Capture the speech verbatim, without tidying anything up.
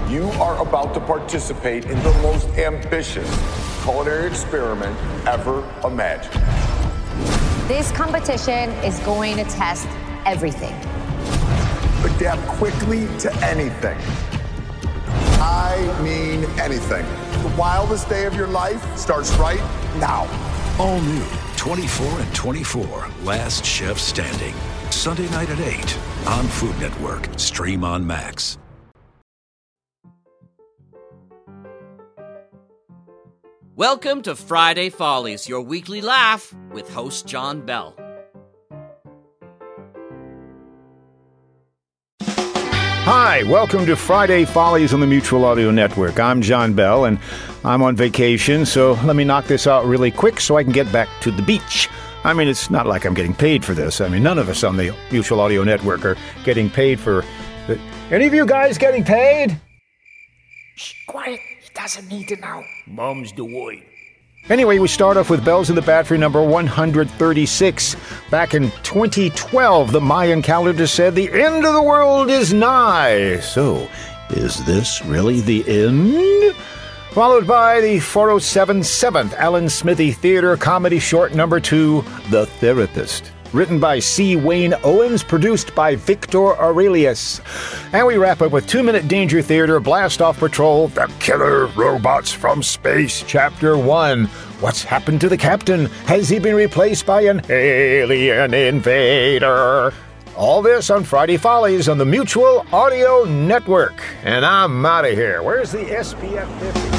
You are about to participate in the most ambitious culinary experiment ever imagined. This competition is going to test everything. Adapt quickly to anything. I mean anything. The wildest day of your life starts right now. All new, twenty-four and twenty-four, Last Chef Standing. Sunday night at eight on Food Network. Stream on Max. Welcome to Friday Follies, your weekly laugh with host John Bell. Hi, welcome to Friday Follies on the Mutual Audio Network. I'm John Bell, and I'm on vacation, so let me knock this out really quick so I can get back to the beach. I mean, it's not like I'm getting paid for this. I mean, none of us on the Mutual Audio Network are getting paid for... The... Any of you guys getting paid? Shh, quiet. He doesn't need to know. Mom's the word. Anyway, we start off with Bells in the Battery number one hundred thirty-six. Back in twenty twelve, the Mayan calendar said the end of the world is nigh. So, is this really the end? Followed by the four oh seven seventh Alan Smithy Theater comedy short number two, The Therapist. Written by C. Wayne Owens, produced by Victor Aurelius. And we wrap up with Two Minute Danger Theater, Blast Off Patrol, The Killer Robots from Space, Chapter one. What's happened to the captain? Has he been replaced by an alien invader? All this on Friday Follies on the Mutual Audio Network. And I'm out of here. Where's the S P F fifty?